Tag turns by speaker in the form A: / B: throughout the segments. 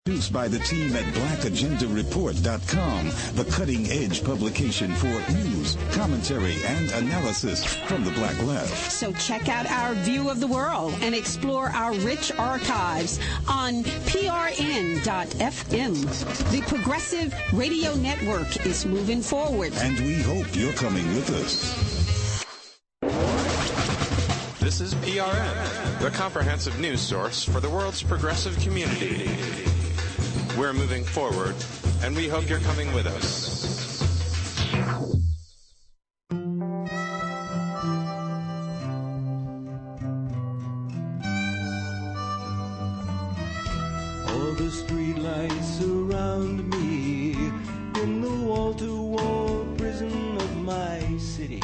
A: Produced by the team at BlackAgendaReport.com, the cutting-edge publication for news, commentary, and analysis from the Black Left.
B: So check out our view of the world and explore our rich archives on prn.fm. The Progressive Radio Network is moving forward.
A: And we hope you're coming with us.
C: This is PRN, the comprehensive news source for the world's progressive community. We're moving forward, and we hope you're coming with us.
D: All the streetlights surround me in the wall-to-wall prison of my city.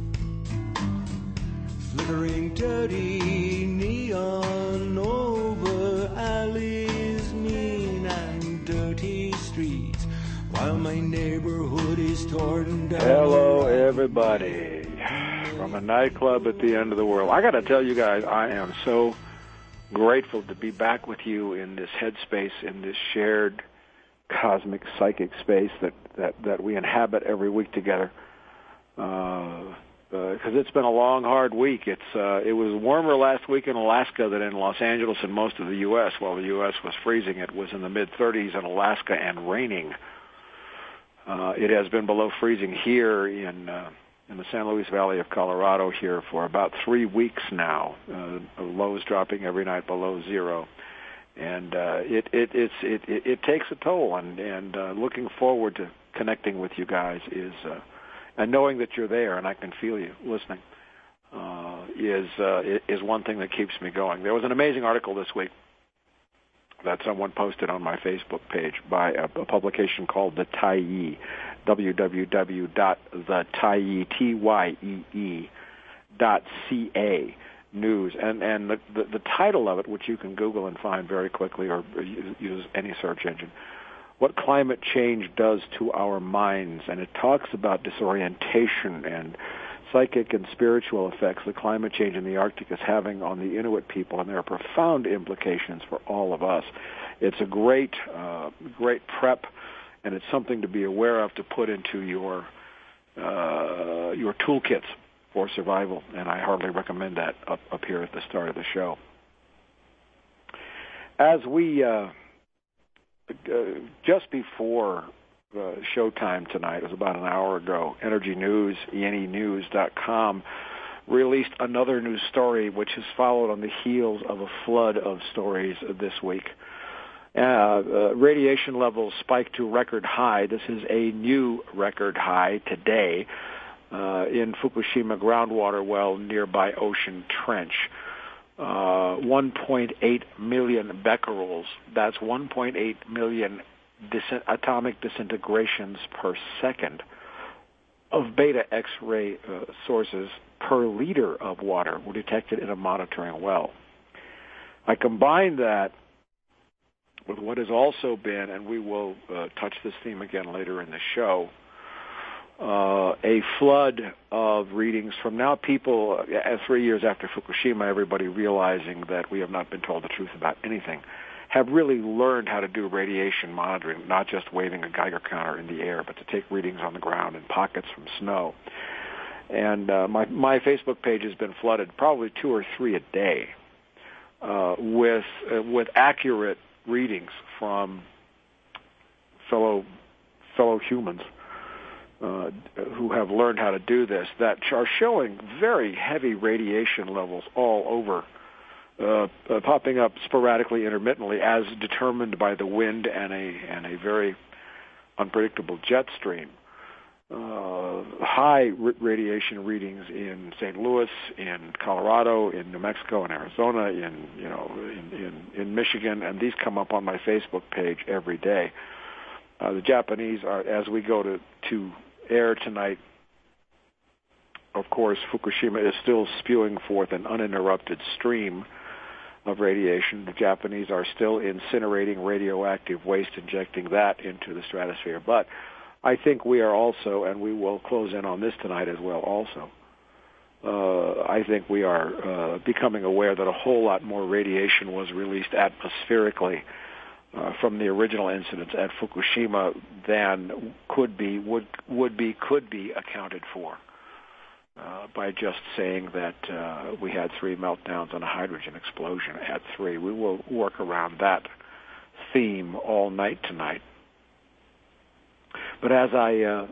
D: Flickering dirty neon over alleys, mean and dirty streets, while my neighborhood is torn down.
E: Hello, everybody, from a nightclub at the end of the world. I got to tell you guys, I am so grateful to be back with you in this headspace, in this shared cosmic psychic space that we inhabit every week together. Because it's been a long, hard week. It was warmer last week in Alaska than in Los Angeles and most of the U.S. While the U.S. was freezing, it was in the mid-30s in Alaska and raining. It has been below freezing here in the San Luis Valley of Colorado here for about 3 weeks now. Lows dropping every night below zero, and it takes a toll. And looking forward to connecting with you guys and knowing that you're there and I can feel you listening is one thing that keeps me going. There was an amazing article this week that someone posted on my Facebook page by a publication called The Tyee, www.tyee.ca news. And the title of it, which you can Google and find very quickly or use any search engine, What Climate Change Does to Our Minds. And it talks about disorientation and psychic and spiritual effects that climate change in the Arctic is having on the Inuit people, and there are profound implications for all of us. It's a great prep, and it's something to be aware of to put into your toolkits for survival, and I heartily recommend that up here at the start of the show. As we just before showtime tonight, it was about an hour ago, Energy News, ENEnews.com, released another news story which has followed on the heels of a flood of stories this week. Radiation levels spiked to record high. This is a new record high today in Fukushima groundwater well nearby Ocean Trench. 1.8 million becquerels. That's 1.8 million atomic disintegrations per second of beta X-ray sources per liter of water were detected in a monitoring well. I combine that with what has also been, and we will touch this theme again later in the show, a flood of readings from now people, 3 years after Fukushima, everybody realizing that we have not been told the truth about anything, have really learned how to do radiation monitoring, not just waving a Geiger counter in the air, but to take readings on the ground in pockets from snow. And my Facebook page has been flooded probably 2 or 3 a day with accurate readings from fellow humans who have learned how to do this, that are showing very heavy radiation levels all over, popping up sporadically, intermittently, as determined by the wind and a very unpredictable jet stream. High radiation readings in St. Louis, in Colorado, in New Mexico, in Arizona, in Michigan, and these come up on my Facebook page every day. The Japanese are, as we go to air tonight, of course, Fukushima is still spewing forth an uninterrupted stream of radiation. The Japanese are still incinerating radioactive waste, injecting that into the stratosphere. But I think we are also, and we will close in on this tonight as well also, I think we are becoming aware that a whole lot more radiation was released atmospherically from the original incidents at Fukushima than could be accounted for by just saying that we had 3 meltdowns and a hydrogen explosion at 3. We will work around that theme all night tonight. But as I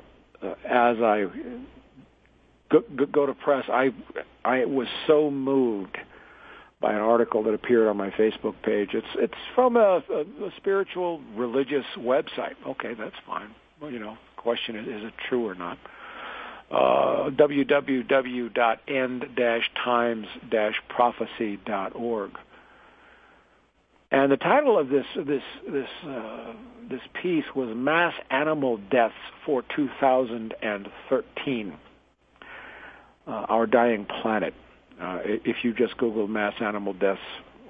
E: go to press, I was so moved by an article that appeared on my Facebook page. It's from a spiritual religious website. Okay, that's fine. Well, the question is it true or not? www.end-times-prophecy.org. And the title of this piece was Mass Animal Deaths for 2013. Our Dying Planet. If you just Google mass animal deaths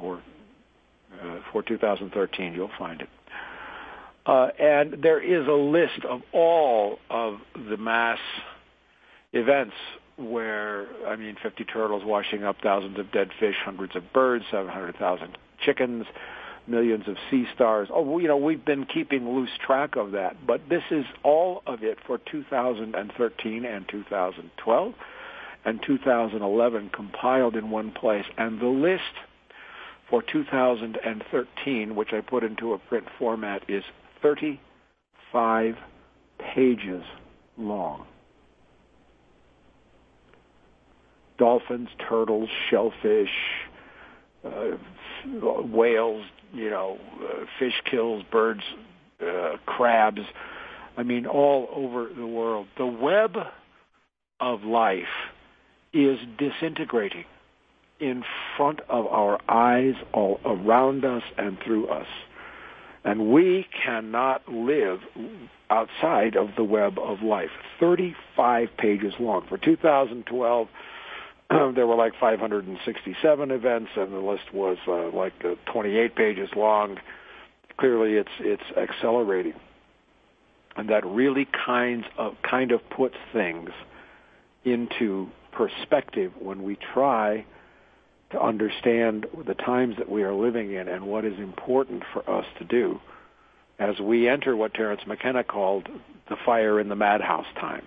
E: for 2013, you'll find it. And there is a list of all of the mass events where, 50 turtles washing up, thousands of dead fish, hundreds of birds, 700,000 chickens, millions of sea stars. We've been keeping loose track of that, but this is all of it for 2013 and 2012 and 2011 compiled in one place. And the list for 2013, which I put into a print format, is 35 pages long. Dolphins, turtles, shellfish, whales, fish kills, birds, crabs, all over the world. The web of life is disintegrating in front of our eyes, all around us and through us. And we cannot live outside of the web of life. 35 pages long. For 2012, there were like 567 events, and the list was 28 pages long. Clearly, it's accelerating, and that really kind of puts things into perspective when we try to understand the times that we are living in and what is important for us to do as we enter what Terence McKenna called the fire in the madhouse time.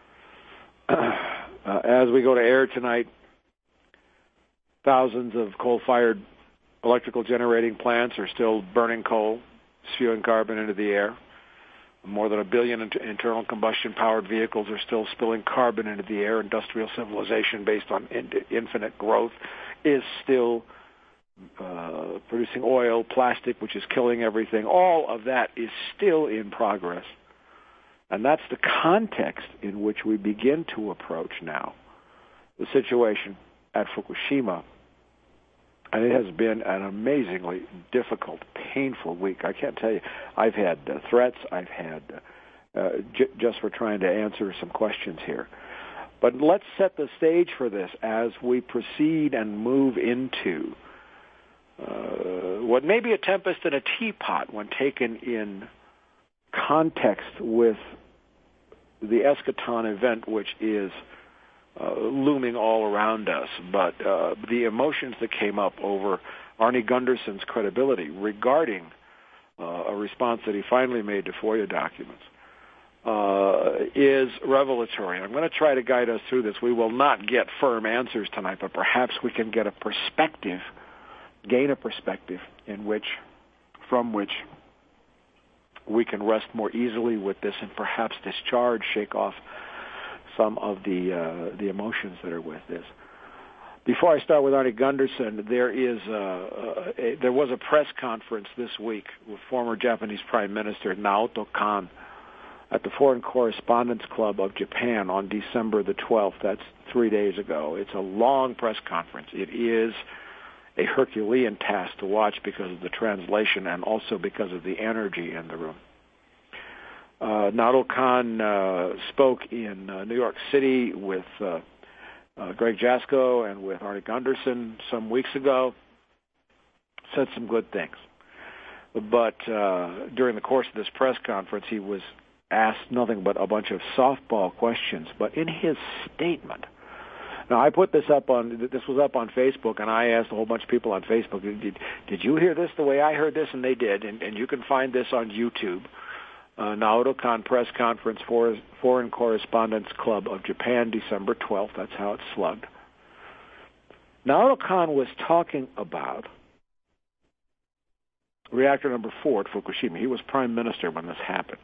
E: As we go to air tonight, thousands of coal-fired electrical generating plants are still burning coal, spewing carbon into the air. More than 1 billion internal combustion-powered vehicles are still spilling carbon into the air. Industrial civilization based on infinite growth is still producing oil, plastic, which is killing everything. All of that is still in progress. And that's the context in which we begin to approach now the situation at Fukushima. And it has been an amazingly difficult, painful week. I can't tell you. I've had threats. I've had just for trying to answer some questions here. But let's set the stage for this as we proceed and move into what may be a tempest in a teapot when taken in context with the Eschaton event, which is looming all around us. But the emotions that came up over Arnie Gunderson's credibility regarding a response that he finally made to FOIA documents is revelatory. I'm going to try to guide us through this. We will not get firm answers tonight, but perhaps we can get a perspective, gain a perspective from which we can rest more easily with this and perhaps discharge, shake off some of the emotions that are with this. Before I start with Arnie Gunderson, there was a press conference this week with former Japanese Prime Minister Naoto Kan at the Foreign Correspondents Club of Japan on December the 12th. That's 3 days ago. It's a long press conference. It is a Herculean task to watch because of the translation and also because of the energy in the room. Naoto Kan spoke in New York City with Greg Jasko and with Arnie Gunderson some weeks ago, said some good things. But during the course of this press conference, he was asked nothing but a bunch of softball questions. But in his statement, Now, I put this was up on Facebook, and I asked a whole bunch of people on Facebook, did you hear this the way I heard this? And they did, and you can find this on YouTube. Naoto Kan Press Conference, Foreign Correspondents Club of Japan, December 12th. That's how it's slugged. Naoto Kan was talking about reactor number 4 at Fukushima. He was prime minister when this happened.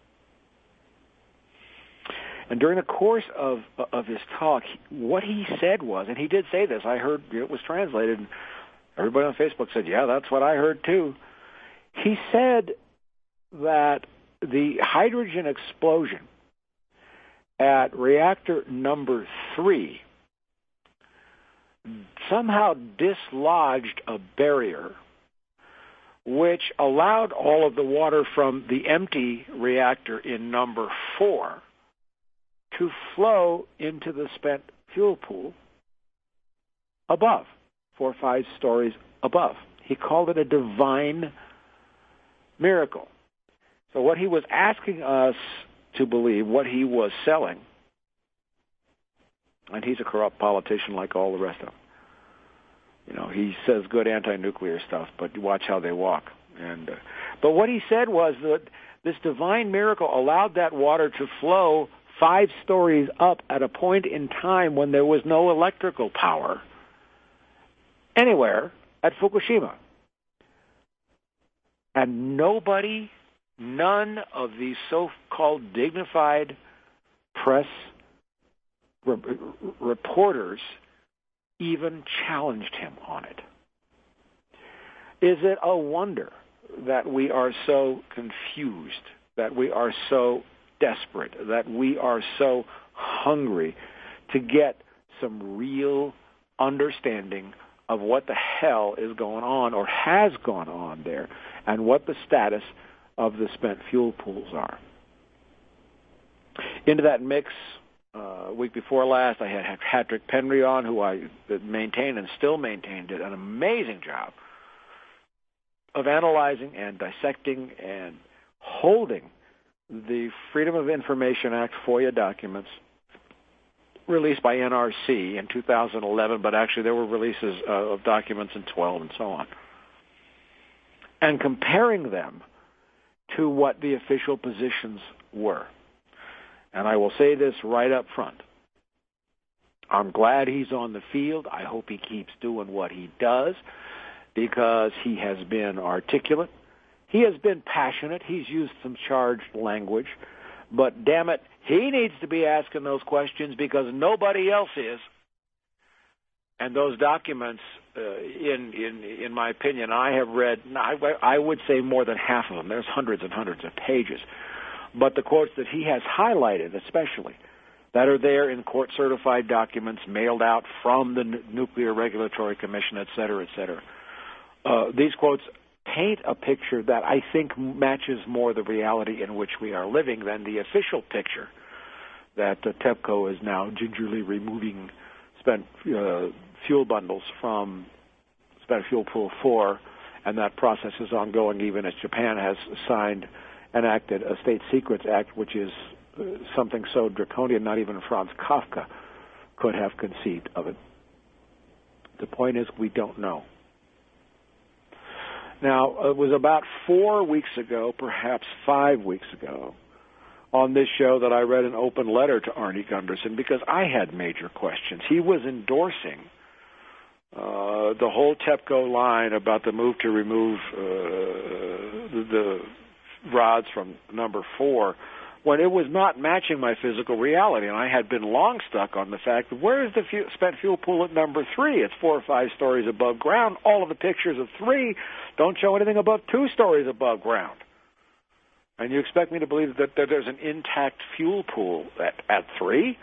E: And during the course of his talk, what he said was, and he did say this, I heard it was translated, and everybody on Facebook said, yeah, that's what I heard too. He said that the hydrogen explosion at reactor number 3 somehow dislodged a barrier which allowed all of the water from the empty reactor in number 4 to flow into the spent fuel pool above, 4 or 5 stories above. He called it a divine miracle. So what he was asking us to believe, what he was selling, and he's a corrupt politician like all the rest of them. You know, he says good anti-nuclear stuff, but watch how they walk. But what he said was that this divine miracle allowed that water to flow 5 stories up at a point in time when there was no electrical power anywhere at Fukushima. And none of these so-called dignified press reporters even challenged him on it. Is it a wonder that we are so confused, that we are so desperate, that we are so hungry to get some real understanding of what the hell is going on or has gone on there and what the status of the spent fuel pools are? Into that mix, week before last, I had Patrick Penry on, who I maintained and still maintain, did an amazing job of analyzing and dissecting and holding the Freedom of Information Act FOIA documents released by NRC in 2011, but actually there were releases of documents in 12 and so on, and comparing them to what the official positions were. And I will say this right up front. I'm glad he's on the field. I hope he keeps doing what he does because he has been articulate. He has been passionate. He's used some charged language. But damn it, he needs to be asking those questions because nobody else is. And those documents, in my opinion, I have read, I would say more than half of them. There's hundreds and hundreds of pages. But the quotes that he has highlighted, especially, that are there in court-certified documents mailed out from the Nuclear Regulatory Commission, et cetera, et cetera. These quotes paint a picture that I think matches more the reality in which we are living than the official picture that TEPCO is now gingerly removing spent fuel bundles from spent fuel pool 4, and that process is ongoing even as Japan has signed enacted a State Secrets Act, which is something so draconian not even Franz Kafka could have conceived of it. The point is, we don't know. Now, it was about 4 weeks ago, perhaps 5 weeks ago, on this show that I read an open letter to Arnie Gundersen because I had major questions. He was endorsing the whole TEPCO line about the move to remove the rods from number 4 when it was not matching my physical reality. And I had been long stuck on the fact that where is the spent fuel pool at number 3? It's 4 or 5 stories above ground. All of the pictures of 3 don't show anything above 2 stories above ground. And you expect me to believe that there's an intact fuel pool at 3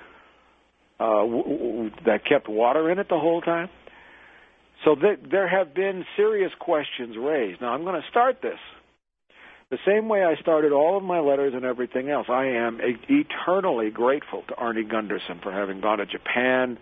E: that kept water in it the whole time? So there have been serious questions raised. Now, I'm going to start this the same way I started all of my letters and everything else. I am eternally grateful to Arnie Gundersen for having gone to Japan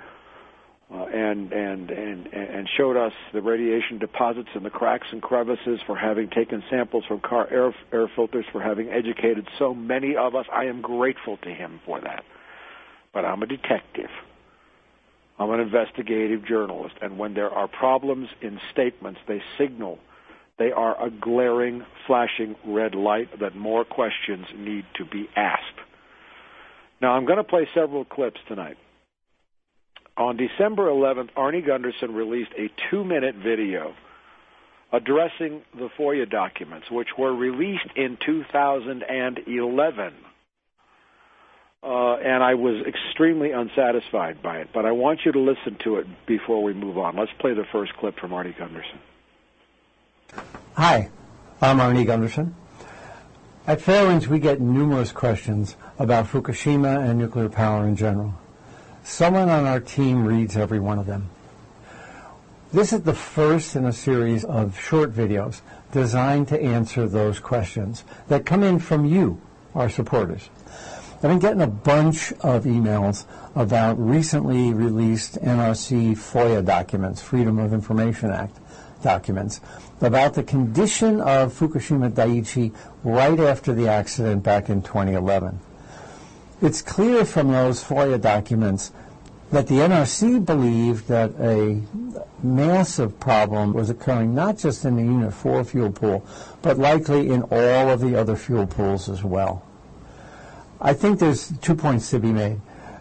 E: and showed us the radiation deposits in the cracks and crevices, for having taken samples from car air filters, for having educated so many of us. I am grateful to him for that. But I'm a detective. I'm an investigative journalist, and when there are problems in statements, they signal they are a glaring, flashing red light that more questions need to be asked. Now, I'm going to play several clips tonight. On December 11th, Arnie Gundersen released a 2-minute video addressing the FOIA documents, which were released in 2011. And I was extremely unsatisfied by it, but I want you to listen to it before we move on. Let's play the first clip from Arnie Gundersen.
F: Hi, I'm Arnie Gundersen. At Fairwinds, we get numerous questions about Fukushima and nuclear power in general. Someone on our team reads every one of them. This is the first in a series of short videos designed to answer those questions that come in from you, our supporters. I've been getting a bunch of emails about recently released NRC FOIA documents, Freedom of Information Act documents, about the condition of Fukushima Daiichi right after the accident back in 2011. It's clear from those FOIA documents that the NRC believed that a massive problem was occurring not just in the Unit 4 fuel pool, but likely in all of the other fuel pools as well. I think there's 2 points to be made.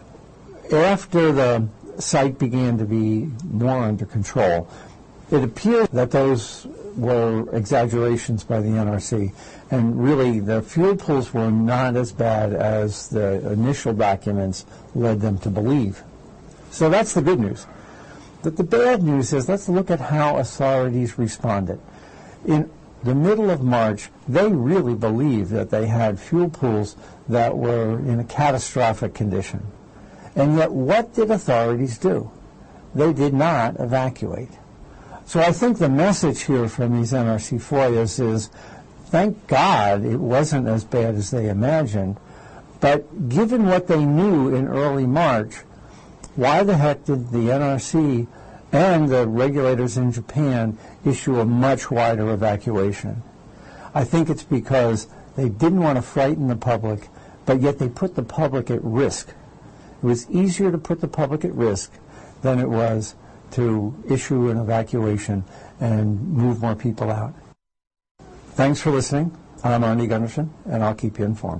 F: After the site began to be more under control, it appeared that those were exaggerations by the NRC, and really the fuel pools were not as bad as the initial documents led them to believe. So that's the good news. But the bad news is, let's look at how authorities responded. In the middle of March, they really believed that they had fuel pools that were in a catastrophic condition. And yet, what did authorities do? They did not evacuate. So I think the message here from these NRC FOIAs is, thank God it wasn't as bad as they imagined, but given what they knew in early March, why the heck did the NRC and the regulators in Japan issue a much wider evacuation? I think it's because they didn't want to frighten the public, but yet they put the public at risk. It was easier to put the public at risk than it was to issue an evacuation and move more people out. Thanks for listening. I'm Arnie Gundersen, and I'll keep you informed.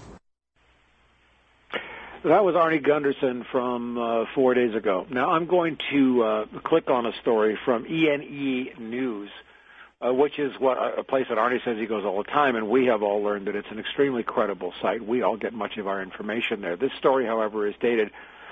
E: That was Arnie Gundersen from 4 days ago. Now I'm going to click on a story from ENE News, which is a place that Arnie says he goes all the time, and we have all learned that it's an extremely credible site. We all get much of our information there. This story, however, is dated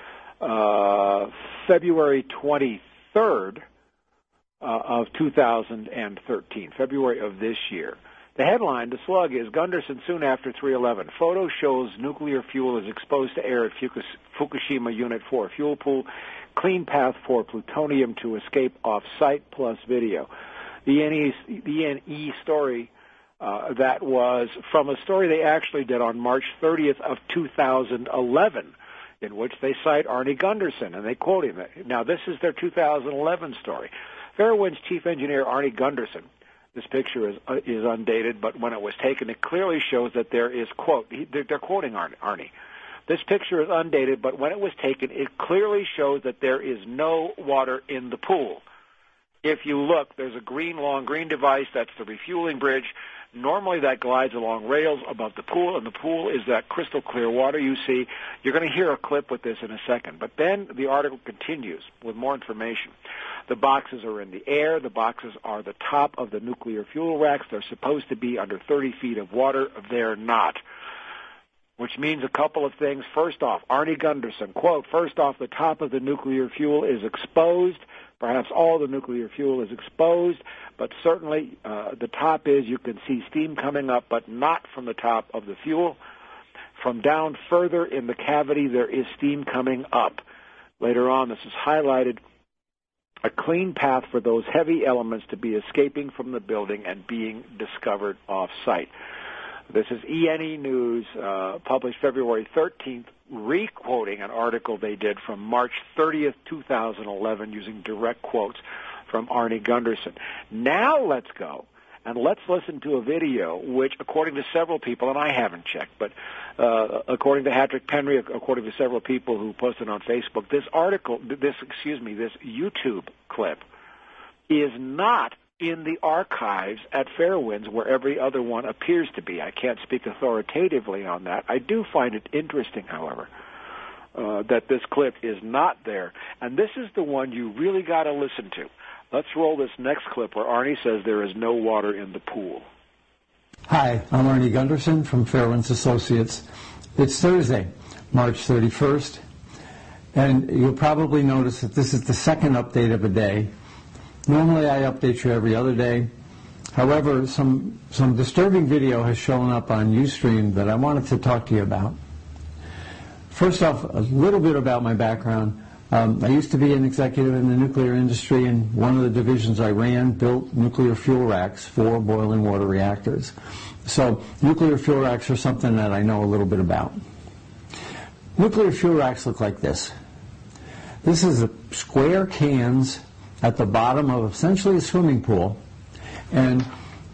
E: February 23rd of 2013, February of this year. The headline, the slug, is Gundersen soon after 3/11. Photo shows nuclear fuel is exposed to air at Fukushima Unit 4 fuel pool. Clean path for plutonium to escape off-site, plus video. The ENE story, that was from a story they actually did on March 30th of 2011, in which they cite Arnie Gundersen, and they quote him. Now, this is their 2011 story. Fairwind's chief engineer, Arnie Gundersen. This picture is undated, but when it was taken, it clearly shows that there is, quote, they're quoting Arnie. This picture is undated, but when it was taken, it clearly shows that there is no water in the pool. If you look, there's a long green device. That's the refueling bridge. Normally that glides along rails above the pool, and the pool is that crystal clear water you see. You're going to hear a clip with this in a second. But then the article continues with more information. The boxes are in the air. The boxes are the top of the nuclear fuel racks. They're supposed to be under 30 feet of water. They're not, which means a couple of things. First off, Arnie Gundersen, quote, first off, the top of the nuclear fuel is exposed. Perhaps all the nuclear fuel is exposed, but certainly the top is, you can see steam coming up, but not from the top of the fuel. From down further in the cavity, there is steam coming up. Later on, this is highlighted, a clean path for those heavy elements to be escaping from the building and being discovered off-site. This is ENE News, published February 13th, re-quoting an article they did from March 30th, 2011, using direct quotes from Arnie Gundersen. Now let's go And let's listen to a video which, according to several people, and I haven't checked, but according to Patrick Penry, according to several people who posted on Facebook, this YouTube clip is not in the archives at Fairwinds where every other one appears to be. I can't speak authoritatively on that. I do find it interesting, however, that this clip is not there. And this is the one you really got to listen to. Let's roll this next clip where Arnie says there is no water in the pool.
F: Hi, I'm Arnie Gunderson from Fairwinds Associates. It's Thursday, March 31st, and you'll probably notice that this is the second update of a day. Normally I update you every other day. However, some disturbing video has shown up on Ustream that I wanted to talk to you about. First off, a little bit about my background. I used to be an executive in the nuclear industry, and one of the divisions I ran built nuclear fuel racks for boiling water reactors. So nuclear fuel racks are something that I know a little bit about. Nuclear fuel racks look like this. This is square cans at the bottom of essentially a swimming pool, and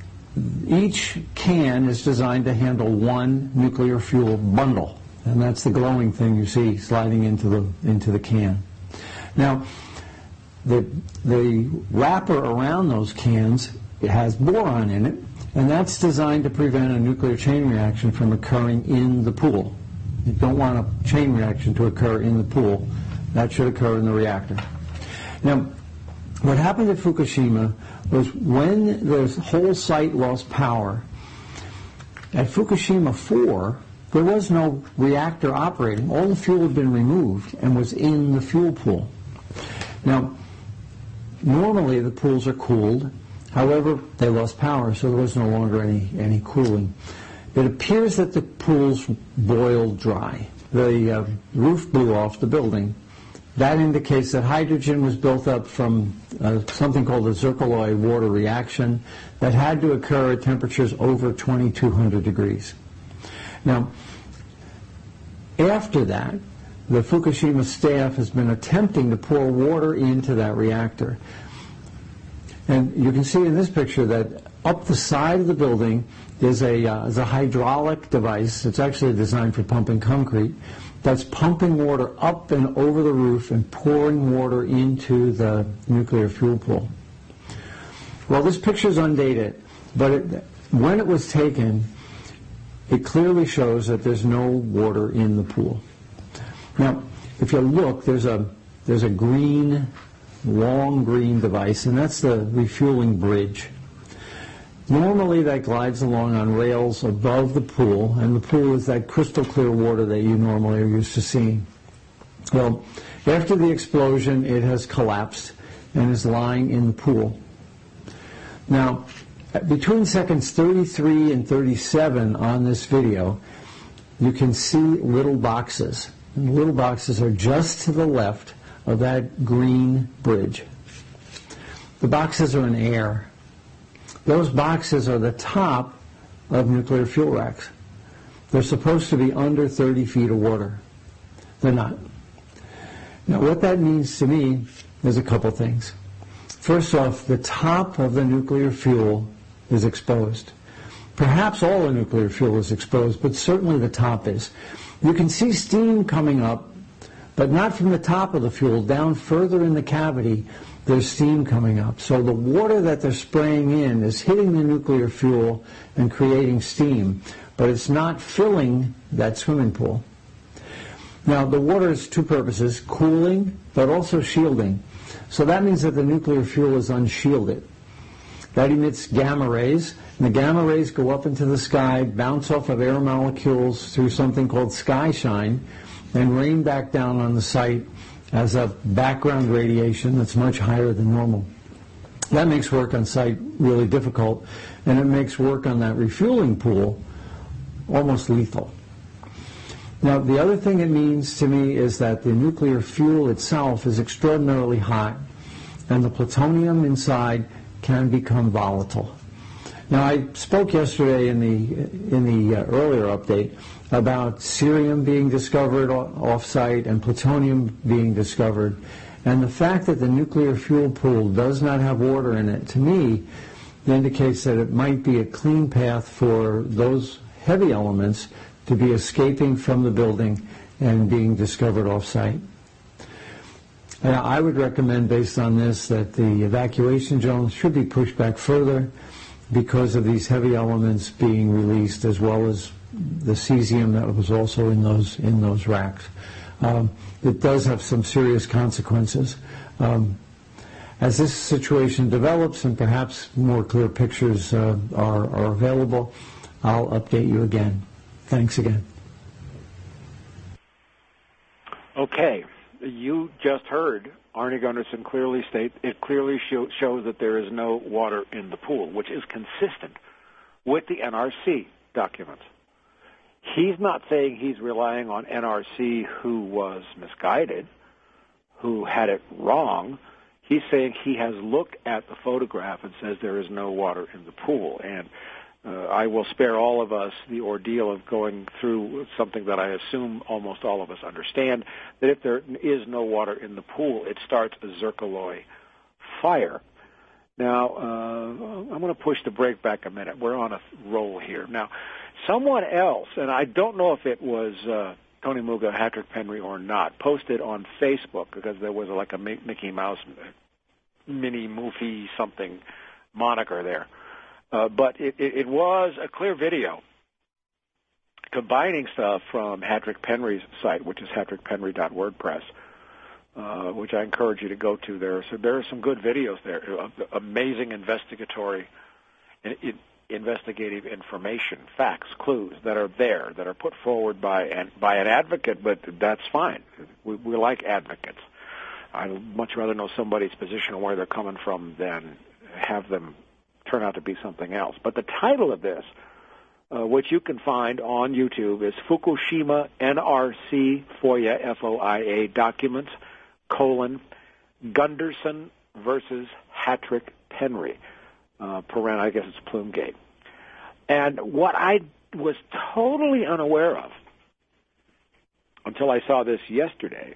F: each can is designed to handle one nuclear fuel bundle, and that's the glowing thing you see sliding into the can. Now, the wrapper around those cans, it has boron in it, and that's designed to prevent a nuclear chain reaction from occurring in the pool. You don't want a chain reaction to occur in the pool. That should occur in the reactor. Now, what happened at Fukushima was when the whole site lost power, at Fukushima 4, there was no reactor operating. All the fuel had been removed and was in the fuel pool. Now, normally the pools are cooled. However, they lost power, so there was no longer any cooling. It appears that the pools boiled dry. The roof blew off the building. That indicates that hydrogen was built up from something called a Zircaloy water reaction that had to occur at temperatures over 2200 degrees. Now, after that, the Fukushima staff has been attempting to pour water into that reactor. And you can see in this picture that up the side of the building is a hydraulic device. It's actually designed for pumping concrete. That's pumping water up and over the roof and pouring water into the nuclear fuel pool. Well, this picture is undated, but when it was taken, it clearly shows that there's no water in the pool. Now, if you look, there's a green, long green device, and that's the refueling bridge. Normally that glides along on rails above the pool, and the pool is that crystal clear water that you normally are used to seeing. Well, after the explosion, it has collapsed and is lying in the pool. Now, between seconds 33 and 37 on this video, you can see little boxes. And the little boxes are just to the left of that green bridge. The boxes are in air. Those boxes are the top of nuclear fuel racks. They're supposed to be under 30 feet of water. They're not. Now, what that means to me is a couple things. First off, the top of the nuclear fuel is exposed. Perhaps all the nuclear fuel is exposed, but certainly the top is. You can see steam coming up, but not from the top of the fuel. Down further in the cavity, there's steam coming up. So the water that they're spraying in is hitting the nuclear fuel and creating steam, but it's not filling that swimming pool. Now, the water has two purposes, cooling, but also shielding. So that means that the nuclear fuel is unshielded. That emits gamma rays, and the gamma rays go up into the sky, bounce off of air molecules through something called sky shine, and rain back down on the site as a background radiation that's much higher than normal. That makes work on site really difficult, and it makes work on that refueling pool almost lethal. Now, the other thing it means to me is that the nuclear fuel itself is extraordinarily hot, and the plutonium inside can become volatile. Now, I spoke yesterday in the earlier update about cerium being discovered off-site and plutonium being discovered, and the fact that the nuclear fuel pool does not have water in it, to me, indicates that it might be a clean path for those heavy elements to be escaping from the building and being discovered off-site. I would recommend, based on this, that the evacuation zones should be pushed back further because of these heavy elements being released, as well as the cesium that was also in those racks. It does have some serious consequences. As this situation develops and perhaps more clear pictures are available, I'll update you again. Thanks again.
E: Okay. You just heard Arnie Gundersen clearly state it clearly shows that there is no water in the pool, which is consistent with the NRC documents. He's not saying he's relying on NRC who was misguided, who had it wrong. He's saying he has looked at the photograph and says there is no water in the pool. And I will spare all of us the ordeal of going through something that I assume almost all of us understand, that if there is no water in the pool, it starts a zircaloy fire. Now, I'm going to push the brake back a minute. We're on a roll here. Now, someone else, and I don't know if it was Tony Muga, Patrick Penry or not, posted on Facebook, because there was like a Mickey Mouse mini movie something moniker there. But it was a clear video combining stuff from Patrick Penry's site, which is patrickpenry.wordpress, which I encourage you to go to there. So there are some good videos there, amazing investigative information, facts, clues that are there, that are put forward by an advocate, but that's fine. We like advocates. I'd much rather know somebody's position and where they're coming from than have them turn out to be something else. But the title of this, which you can find on YouTube, is Fukushima NRC FOIA, F-O-I-A, documents, Gundersen versus Patrick Penry, I guess it's Plumegate. And what I was totally unaware of until I saw this yesterday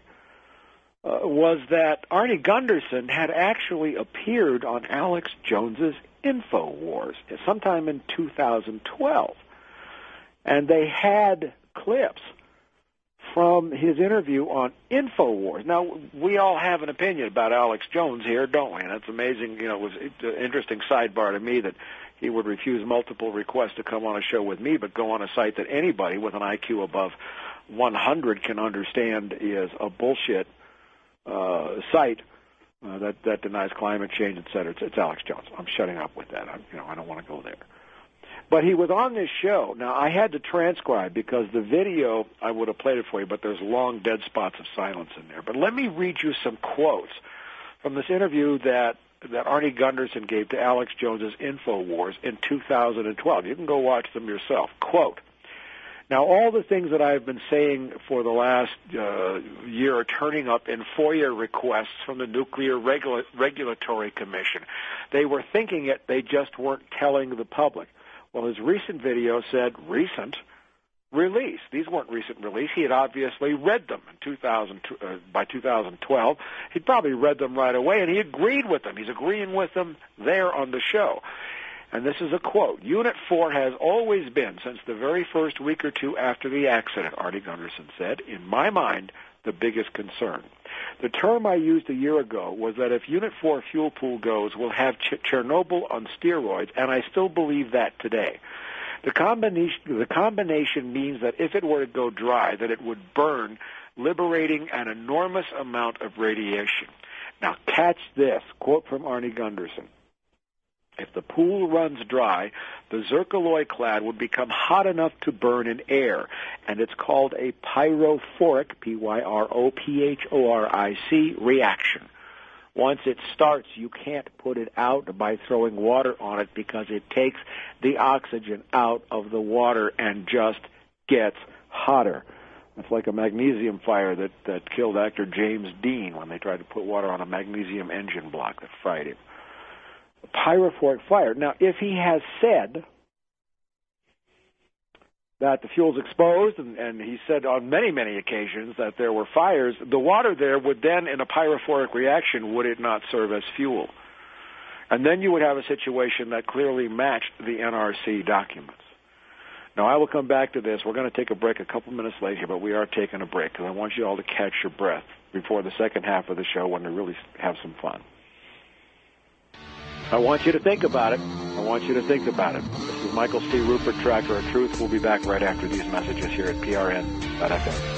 E: was that Arnie Gundersen had actually appeared on Alex Jones's InfoWars sometime in 2012. And they had clips from his interview on InfoWars. Now, we all have an opinion about Alex Jones here, don't we? And it's amazing, it was an interesting sidebar to me that he would refuse multiple requests to come on a show with me, but go on a site that anybody with an IQ above 100 can understand is a bullshit site that denies climate change, et cetera. It's Alex Jones. I'm shutting up with that. I don't want to go there. But he was on this show. Now, I had to transcribe because the video, I would have played it for you, but there's long dead spots of silence in there. But let me read you some quotes from this interview that Arnie Gundersen gave to Alex Jones's InfoWars in 2012. You can go watch them yourself. Quote, now, all the things that I've been saying for the last year are turning up in FOIA requests from the Nuclear Regulatory Commission. They were thinking it, they just weren't telling the public. Well, his recent video said recent release. These weren't recent release. He had obviously read them by 2012. He'd probably read them right away, and he agreed with them. He's agreeing with them there on the show. And this is a quote. Unit 4 has always been, since the very first week or two after the accident, Arnie Gundersen said, in my mind, the biggest concern. The term I used a year ago was that if Unit 4 fuel pool goes, we'll have Chernobyl on steroids, and I still believe that today. The combination means that if it were to go dry, that it would burn, liberating an enormous amount of radiation. Now catch this, quote from Arnie Gundersen. If the pool runs dry, the zircaloy clad would become hot enough to burn in air, and it's called a pyrophoric, P-Y-R-O-P-H-O-R-I-C, reaction. Once it starts, you can't put it out by throwing water on it because it takes the oxygen out of the water and just gets hotter. It's like a magnesium fire that killed actor James Dean when they tried to put water on a magnesium engine block that fried him. Pyrophoric fire. Now, if he has said that the fuel's exposed, and he said on many, many occasions that there were fires, the water there would then, in a pyrophoric reaction, would it not serve as fuel? And then you would have a situation that clearly matched the NRC documents. Now, I will come back to this. We're going to take a break a couple minutes late here, but we are taking a break because I want you all to catch your breath before the second half of the show when we really have some fun. I want you to think about it. This is Michael C. Rupert, Tracker of Truth. We'll be back right after these messages here at PRN.FM.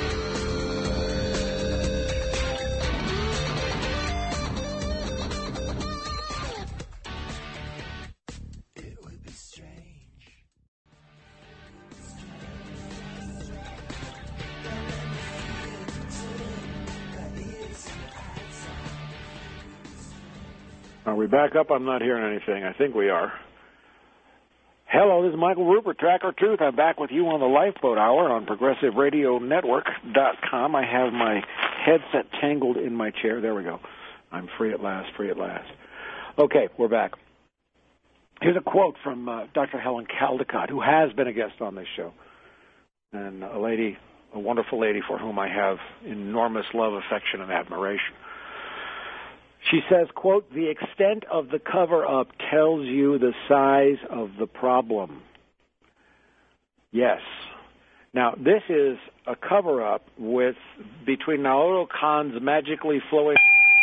E: Are we back up? I'm not hearing anything. I think we are. Hello, this is Michael Rupert, Tracker of Truth. I'm back with you on the Lifeboat Hour on ProgressiveRadioNetwork.com. I have my headset tangled in my chair. There we go. I'm free at last. Okay, we're back. Here's a quote from Dr. Helen Caldicott, who has been a guest on this show, and a wonderful lady for whom I have enormous love, affection, and admiration. She says, quote, "The extent of the cover-up tells you the size of the problem." Yes. Now, this is a cover-up between Naoto Kan's magically flowing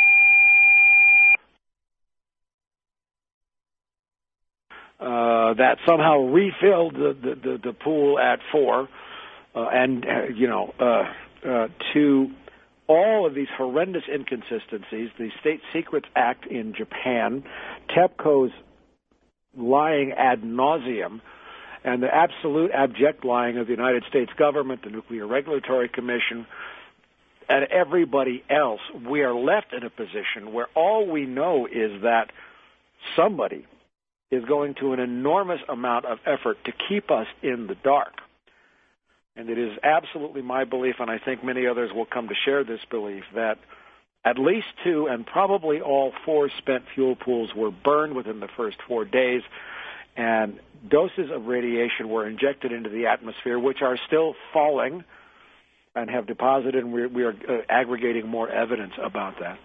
E: that somehow refilled the pool at 4, to all of these horrendous inconsistencies, the State Secrets Act in Japan, TEPCO's lying ad nauseum, and the absolute abject lying of the United States government, the Nuclear Regulatory Commission, and everybody else, we are left in a position where all we know is that somebody is going to an enormous amount of effort to keep us in the dark. And it is absolutely my belief, and I think many others will come to share this belief, that at least 2 and probably all 4 spent fuel pools were burned within the first 4 days, and doses of radiation were injected into the atmosphere, which are still falling and have deposited, and we are aggregating more evidence about that.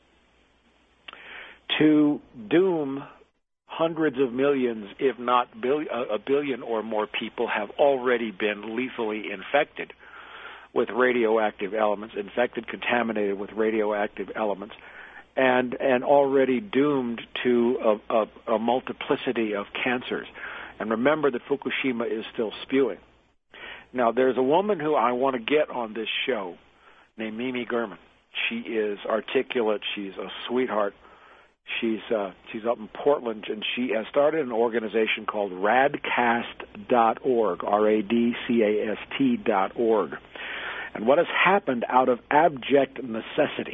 E: To doom hundreds of millions, if not a billion or more people have already been lethally infected with radioactive elements, contaminated with radioactive elements, and already doomed to a multiplicity of cancers. And remember that Fukushima is still spewing. Now, there's a woman who I want to get on this show named Mimi Gurman. She is articulate. She's a sweetheart. She's up in Portland, and she has started an organization called radcast.org, RADCAST.org. And what has happened out of abject necessity,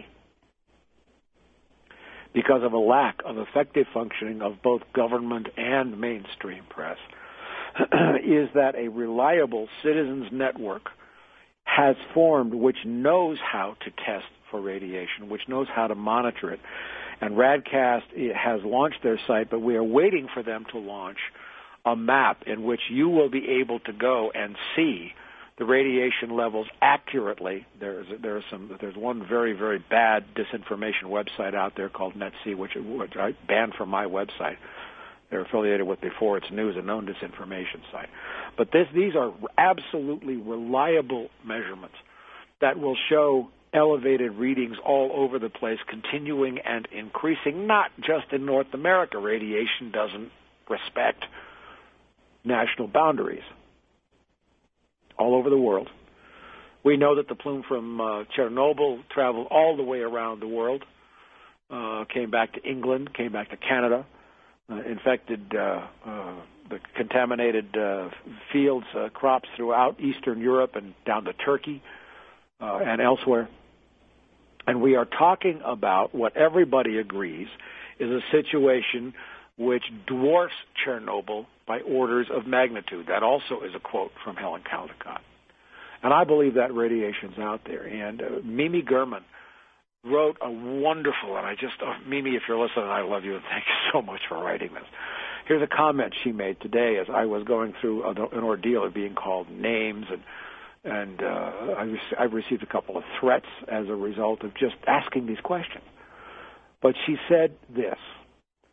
E: because of a lack of effective functioning of both government and mainstream press, is that a reliable citizens network has formed which knows how to test for radiation, which knows how to monitor it. And Radcast has launched their site, but we are waiting for them to launch a map in which you will be able to go and see the radiation levels accurately. There's one very, very bad disinformation website out there called NetC, which I banned from my website. They're affiliated with Before It's News, a known disinformation site. But these are absolutely reliable measurements that will show elevated readings all over the place, continuing and increasing, not just in North America. Radiation doesn't respect national boundaries. All over the world. We know that the plume from Chernobyl traveled all the way around the world, came back to England, came back to Canada, infected the contaminated fields, crops throughout Eastern Europe and down to Turkey and elsewhere. And we are talking about what everybody agrees is a situation which dwarfs Chernobyl by orders of magnitude. That also is a quote from Helen Caldicott. And I believe that radiation's out there. And Mimi Gurman wrote a wonderful, and Mimi, if you're listening, I love you, and thank you so much for writing this. Here's a comment she made today as I was going through an ordeal of being called names, and I've received a couple of threats as a result of just asking these questions. But she said this: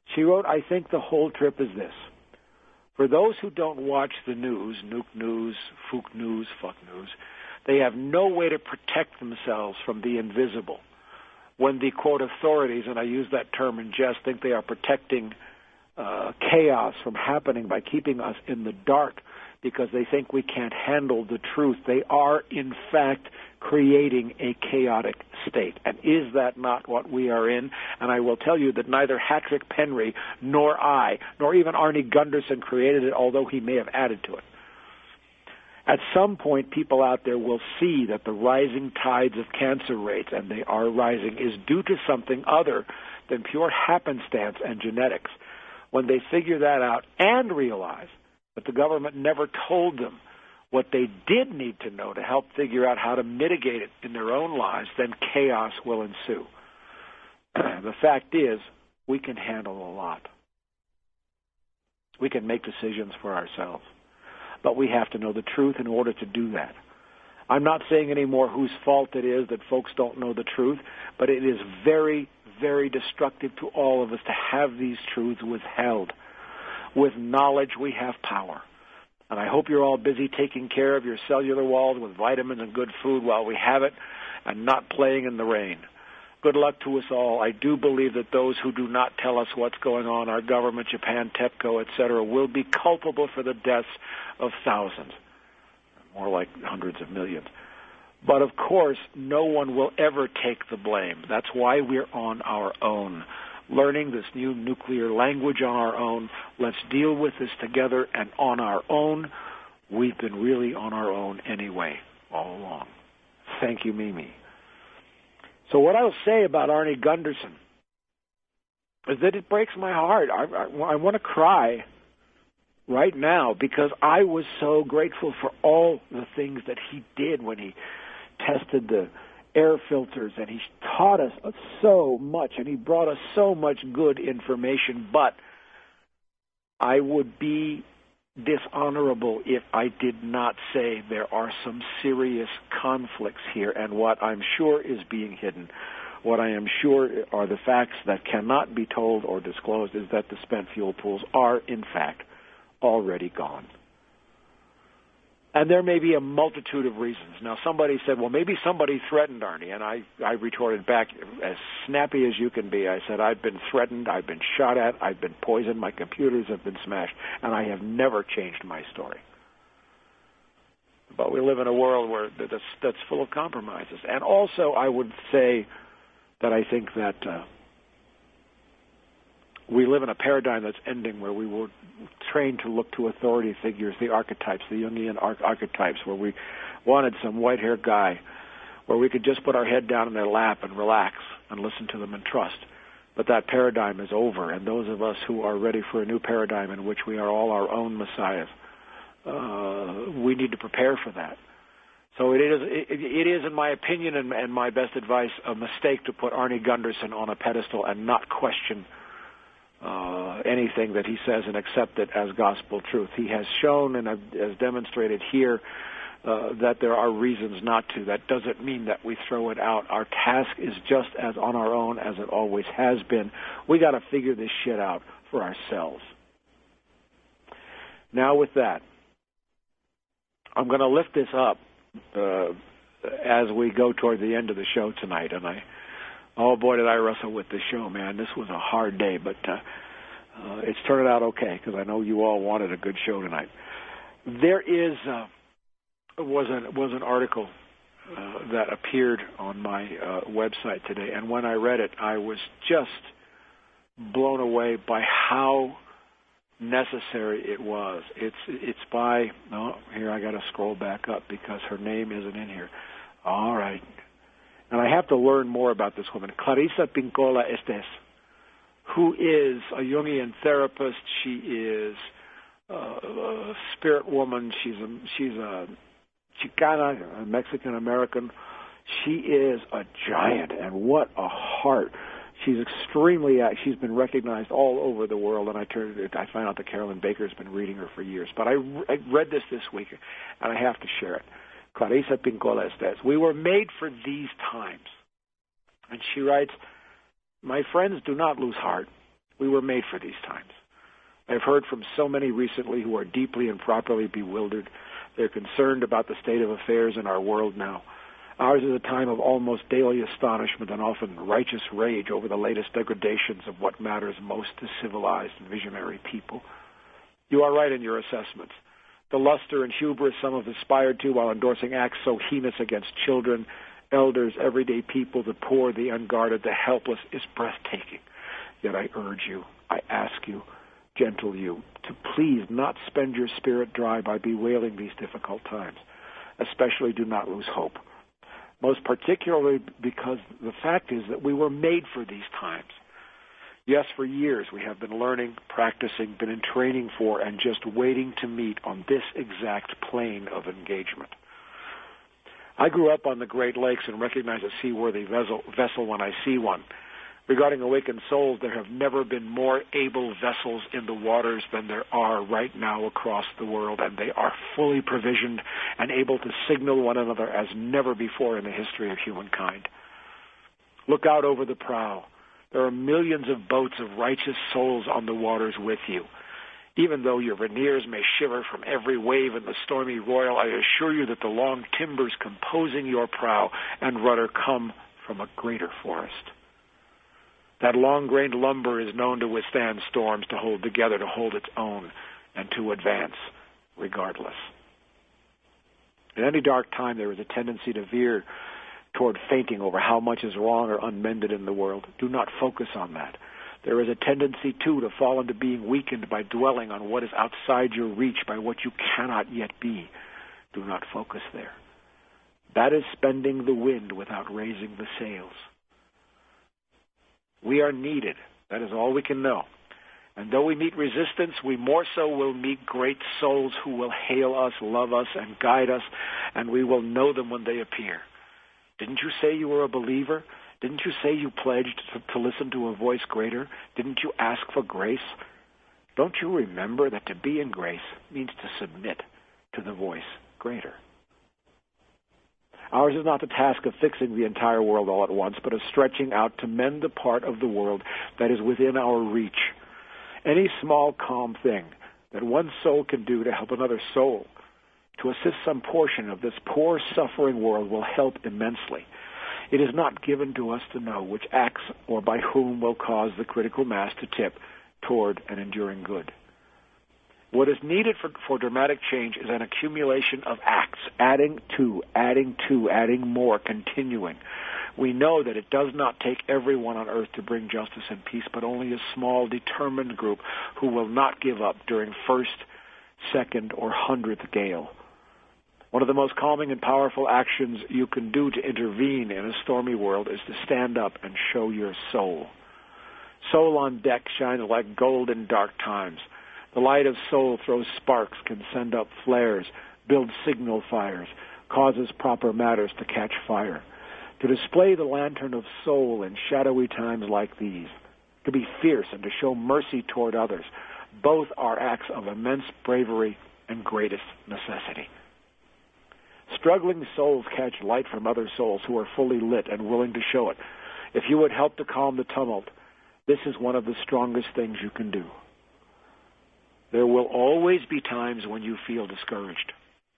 E: She wrote, I think the whole trip is this. For those who don't watch the news, nuke news, fook news, fuck news, they have no way to protect themselves from the invisible. When the, quote, authorities, and I use that term in jest, think they are protecting chaos from happening by keeping us in the dark because they think we can't handle the truth, they are, in fact, creating a chaotic state. And is that not what we are in? And I will tell you that neither Hattrick Penry nor I, nor even Arnie Gunderson created it, although he may have added to it. At some point, people out there will see that the rising tides of cancer rates, and they are rising, is due to something other than pure happenstance and genetics. When they figure that out and realize that the government never told them what they did need to know to help figure out how to mitigate it in their own lives, then chaos will ensue. The fact is, we can handle a lot. We can make decisions for ourselves. But we have to know the truth in order to do that. I'm not saying anymore whose fault it is that folks don't know the truth, but it is very, very destructive to all of us to have these truths withheld. With knowledge, we have power. And I hope you're all busy taking care of your cellular walls with vitamins and good food while we have it and not playing in the rain. Good luck to us all. I do believe that those who do not tell us what's going on, our government, Japan, TEPCO, etc., will be culpable for the deaths of thousands, more like hundreds of millions. But, of course, no one will ever take the blame. That's why we're on our own, learning this new nuclear language on our own. Let's deal with this together, and on our own, we've been really on our own anyway, all along. Thank you, Mimi. So what I'll say about Arnie Gunderson is that it breaks my heart. I want to cry right now because I was so grateful for all the things that he did when he tested the air filters, and he taught us so much, and he brought us so much good information. But I would be dishonorable if I did not say there are some serious conflicts here, and what I'm sure is being hidden, what I am sure are the facts that cannot be told or disclosed, is that the spent fuel pools are, in fact, already gone. And there may be a multitude of reasons. Now, somebody said, well, maybe somebody threatened Arnie. And I retorted back as snappy as you can be. I said, I've been threatened, I've been shot at, I've been poisoned, my computers have been smashed, and I have never changed my story. But we live in a world where that's full of compromises. And also, I would say that I think that we live in a paradigm that's ending where we were trained to look to authority figures, the archetypes, the Jungian archetypes, where we wanted some white-haired guy, where we could just put our head down in their lap and relax and listen to them and trust. But that paradigm is over, and those of us who are ready for a new paradigm in which we are all our own messiahs, we need to prepare for that. So it is, in my opinion and my best advice, a mistake to put Arnie Gunderson on a pedestal and not question anything that he says and accept it as gospel truth. He has shown and has demonstrated here that there are reasons not to. That doesn't mean that we throw it out. Our task is just as on our own as it always has been. We got to figure this shit out for ourselves. Now with that, I'm going to lift this up as we go toward the end of the show tonight. And oh boy, did I wrestle with this show, man. This was a hard day, but it's turned out okay because I know you all wanted a good show tonight. There was an article that appeared on my website today, and when I read it, I was just blown away by how necessary it was. It's by, here I got to scroll back up because her name isn't in here. All right. And I have to learn more about this woman, Clarissa Pinkola Estes, who is a Jungian therapist. She is a spirit woman. She's a Chicana, a Mexican-American. She is a giant, and what a heart. She's she's been recognized all over the world, and I found out that Carolyn Baker's been reading her for years. But I read this week, and I have to share it. Clarissa Pinkola Estes. We were made for these times. And she writes, my friends, do not lose heart. We were made for these times. I've heard from so many recently who are deeply and properly bewildered. They're concerned about the state of affairs in our world now. Ours is a time of almost daily astonishment and often righteous rage over the latest degradations of what matters most to civilized and visionary people. You are right in your assessments. The luster and hubris some have aspired to while endorsing acts so heinous against children, elders, everyday people, the poor, the unguarded, the helpless, is breathtaking. Yet I urge you, I ask you, gentle you, to please not spend your spirit dry by bewailing these difficult times. Especially do not lose hope. Most particularly because the fact is that we were made for these times. Yes, for years we have been learning, practicing, been in training for, and just waiting to meet on this exact plane of engagement. I grew up on the Great Lakes and recognize a seaworthy vessel when I see one. Regarding awakened souls, there have never been more able vessels in the waters than there are right now across the world, and they are fully provisioned and able to signal one another as never before in the history of humankind. Look out over the prow. There are millions of boats of righteous souls on the waters with you. Even though your verniers may shiver from every wave in the stormy royal, I assure you that the long timbers composing your prow and rudder come from a greater forest. That long-grained lumber is known to withstand storms, to hold together, to hold its own, and to advance regardless. In any dark time, there is a tendency to veer toward fainting over how much is wrong or unmended in the world. Do not focus on that. There is a tendency, too, to fall into being weakened by dwelling on what is outside your reach, by what you cannot yet be. Do not focus there. That is spending the wind without raising the sails. We are needed. That is all we can know. And though we meet resistance, we more so will meet great souls who will hail us, love us, and guide us, and we will know them when they appear. Didn't you say you were a believer? Didn't you say you pledged to listen to a voice greater? Didn't you ask for grace? Don't you remember that to be in grace means to submit to the voice greater? Ours is not the task of fixing the entire world all at once, but of stretching out to mend the part of the world that is within our reach. Any small, calm thing that one soul can do to help another soul, to assist some portion of this poor, suffering world, will help immensely. It is not given to us to know which acts or by whom will cause the critical mass to tip toward an enduring good. What is needed for dramatic change is an accumulation of acts, adding more, continuing. We know that it does not take everyone on earth to bring justice and peace, but only a small, determined group who will not give up during first, second, or 100th gale. One of the most calming and powerful actions you can do to intervene in a stormy world is to stand up and show your soul. Soul on deck shines like gold in dark times. The light of soul throws sparks, can send up flares, build signal fires, causes proper matters to catch fire. To display the lantern of soul in shadowy times like these, to be fierce and to show mercy toward others, both are acts of immense bravery and greatest necessity. Struggling souls catch light from other souls who are fully lit and willing to show it. If you would help to calm the tumult, this is one of the strongest things you can do. There will always be times when you feel discouraged.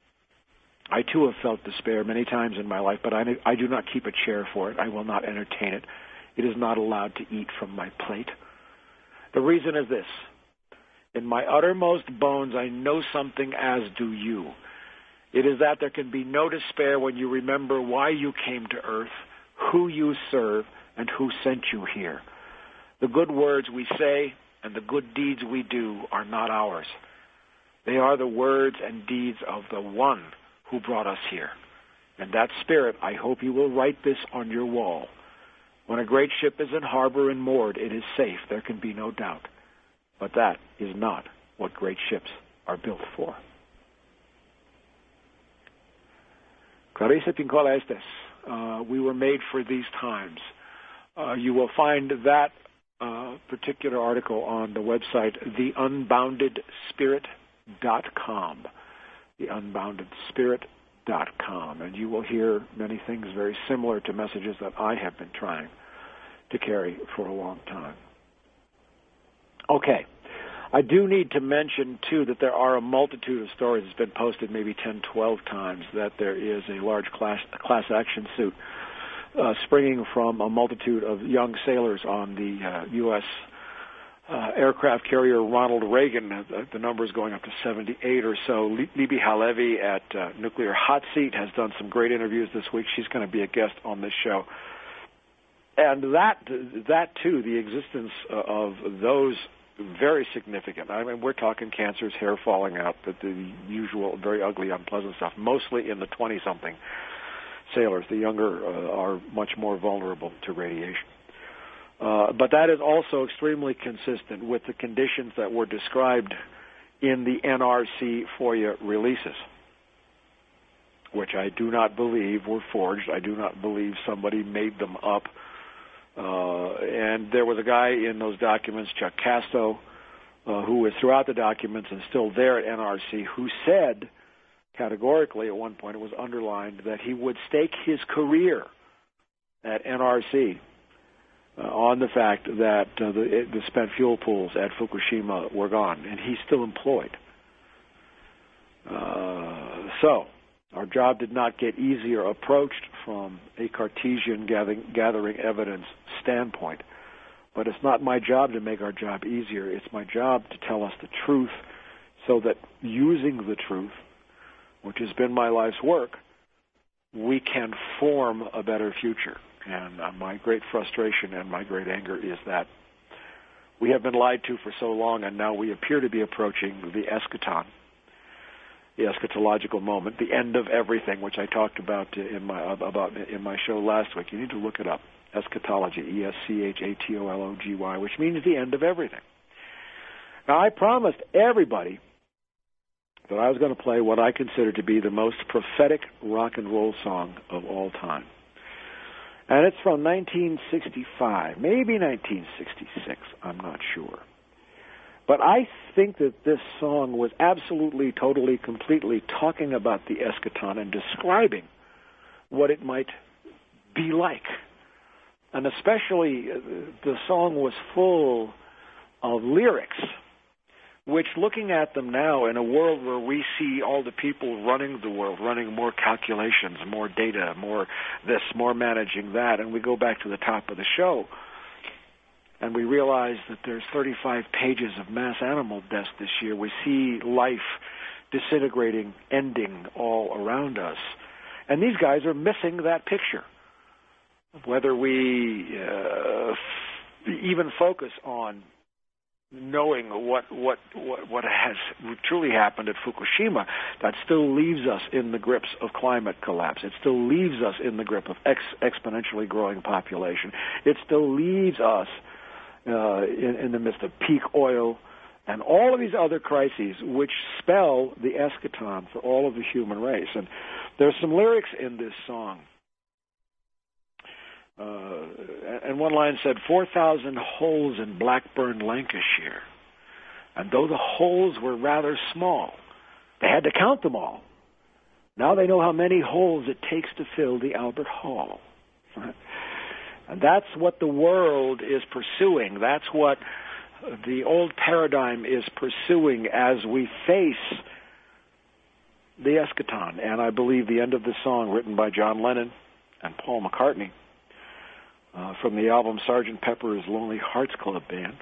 E: I, too, have felt despair many times in my life, but I do not keep a chair for it. I will not entertain it. It is not allowed to eat from my plate. The reason is this. In my uttermost bones, I know something, as do you. It is that there can be no despair when you remember why you came to earth, who you serve, and who sent you here. The good words we say and the good deeds we do are not ours. They are the words and deeds of the one who brought us here. In that spirit, I hope you will write this on your wall. When a great ship is in harbor and moored, it is safe, there can be no doubt. But that is not what great ships are built for. Clarissa Pinkola Estes, we were made for these times. You will find that particular article on the website, theunboundedspirit.com. theunboundedspirit.com. And you will hear many things very similar to messages that I have been trying to carry for a long time. Okay. I do need to mention, too, that there are a multitude of stories. It's been posted maybe 10, 12 times that there is a large class action suit springing from a multitude of young sailors on the U.S. Aircraft carrier Ronald Reagan. The number is going up to 78 or so. Libby Halevi at Nuclear Hot Seat has done some great interviews this week. She's going to be a guest on this show. And that too, the existence of those very significant. I mean, we're talking cancers, hair falling out, the usual very ugly, unpleasant stuff, mostly in the 20-something sailors. The younger are much more vulnerable to radiation. But that is also extremely consistent with the conditions that were described in the NRC FOIA releases, which I do not believe were forged. I do not believe somebody made them up. And there was a guy in those documents, Chuck Casto, who was throughout the documents and still there at NRC, who said categorically at one point, it was underlined, that he would stake his career at NRC on the fact that the spent fuel pools at Fukushima were gone, and he's still employed. So our job did not get easier approached from a Cartesian gathering evidence standpoint. But it's not my job to make our job easier. It's my job to tell us the truth so that using the truth, which has been my life's work, we can form a better future. And my great frustration and my great anger is that we have been lied to for so long, and now we appear to be approaching the eschaton, the eschatological moment, the end of everything, which I talked about in my show last week. You need to look it up. Eschatology, eschatology, which means the end of everything. Now, I promised everybody that I was going to play what I consider to be the most prophetic rock and roll song of all time. And it's from 1965, maybe 1966, I'm not sure. But I think that this song was absolutely, totally, completely talking about the eschaton and describing what it might be like. And especially the song was full of lyrics, which, looking at them now in a world where we see all the people running the world, running more calculations, more data, more this, more managing that, and we go back to the top of the show, and we realize that there's 35 pages of mass animal deaths this year. We see life disintegrating, ending all around us. And these guys are missing that picture. Whether we even focus on knowing what has truly happened at Fukushima, that still leaves us in the grips of climate collapse. It still leaves us in the grip of exponentially growing population. It still leaves us in the midst of peak oil and all of these other crises which spell the eschaton for all of the human race. And there's some lyrics in this song. And one line said, 4,000 holes in Blackburn, Lancashire. And though the holes were rather small, they had to count them all. Now they know how many holes it takes to fill the Albert Hall. And that's what the world is pursuing. That's what the old paradigm is pursuing as we face the eschaton. And I believe the end of the song, written by John Lennon and Paul McCartney, from the album Sgt. Pepper's Lonely Hearts Club Band,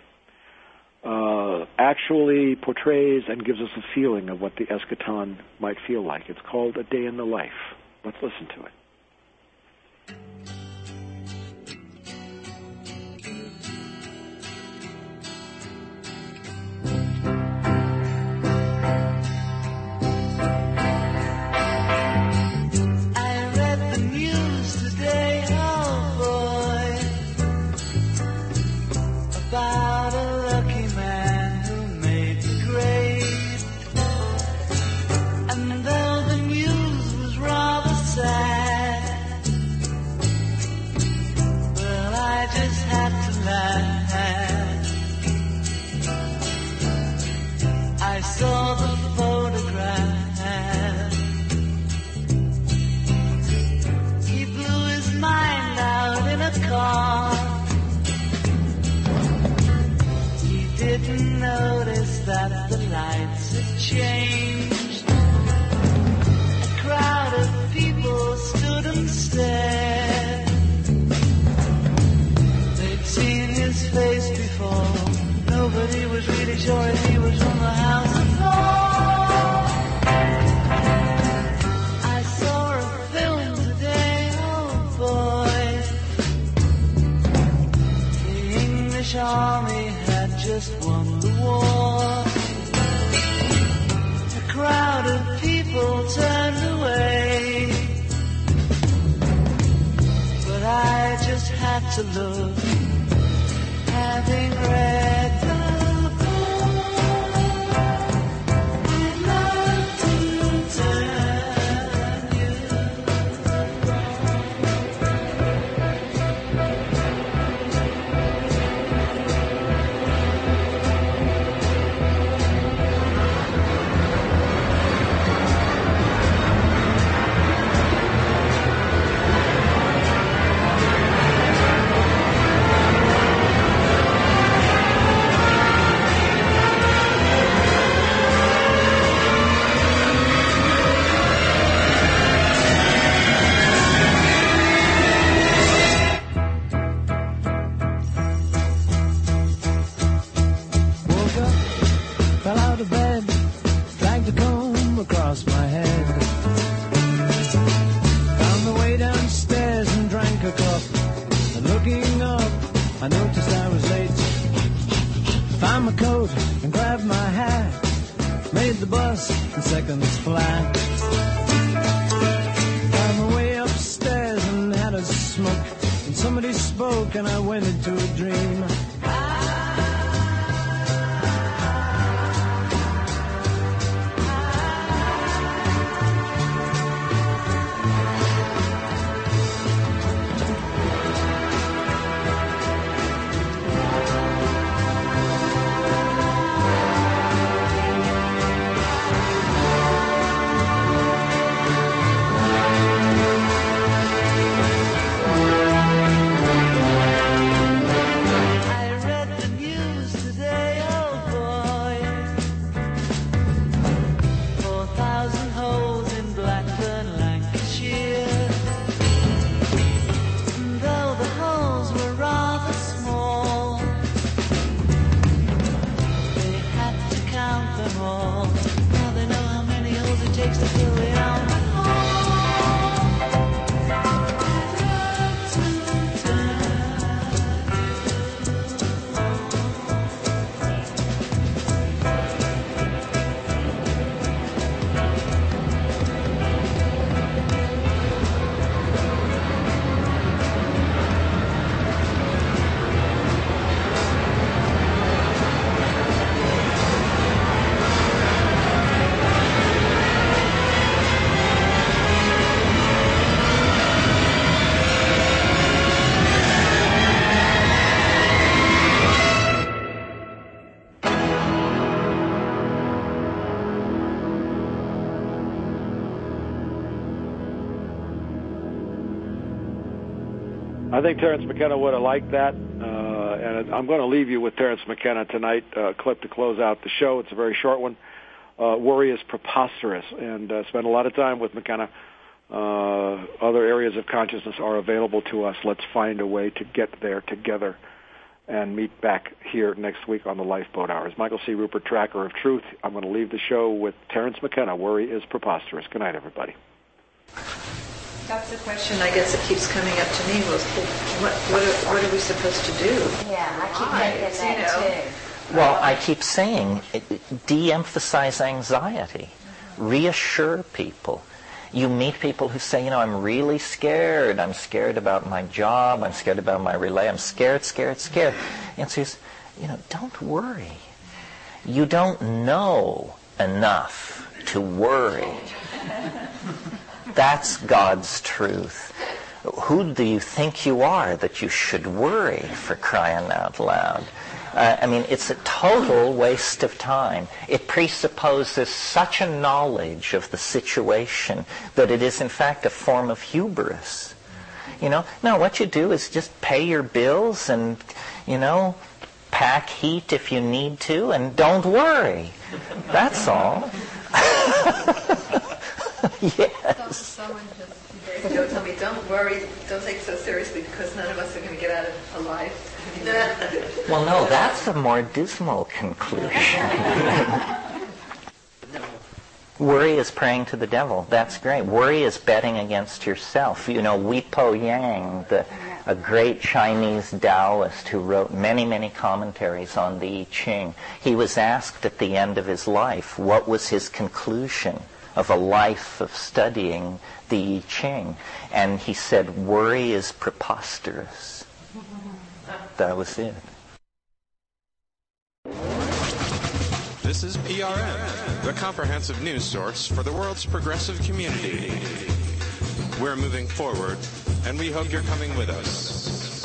E: actually portrays and gives us a feeling of what the eschaton might feel like. It's called A Day in the Life. Let's listen to it.
G: And though the news was rather sad, as the lights had changed. A crowd of people stood and stared. They'd seen his face before. Nobody was really sure if he was from the House of Lords. I saw a film today, oh boy. The English army had just won the war. A crowd of people turned away, but I just had to look, having read the seconds flat. Found my way upstairs and had a smoke, and somebody spoke and I went into a dream.
E: I think Terence McKenna would have liked that, and I'm going to leave you with Terence McKenna tonight, clip to close out the show. It's a very short one. Worry is preposterous, and spend a lot of time with McKenna. Other areas of consciousness are available to us. Let's find a way to get there together and meet back here next week on the Lifeboat Hours. Michael C. Rupert, Tracker of Truth. I'm going to leave the show with Terence McKenna. Worry is preposterous. Good night, everybody.
H: That's the question, I guess, that keeps coming up to me was, what are we supposed to do?
I: Yeah, I keep thinking that too.
J: Well, I keep saying, de-emphasize anxiety. Reassure people. You meet people who say, I'm really scared. I'm scared about my job. I'm scared about my relay. I'm scared. The answer is, don't worry. You don't know enough to worry. That's God's truth. Who do you think you are that you should worry, for crying out loud? It's a total waste of time. It presupposes such a knowledge of the situation that it is, in fact, a form of hubris. No, what you do is just pay your bills and, pack heat if you need to, and don't worry. That's all. Yes.
H: Someone just don't tell me, don't worry, don't take it so seriously because none of us are going to get out of alive.
J: Well, no, that's a more dismal conclusion. Worry is praying to the devil. That's great. Worry is betting against yourself. You know, Wi Po Yang, a great Chinese Taoist who wrote many, many commentaries on the I Ching, he was asked at the end of his life what was his conclusion of a life of studying the I Ching. And he said, worry is preposterous. That was it.
C: This is PRN, the comprehensive news source for the world's progressive community. We're moving forward, and we hope you're coming with us.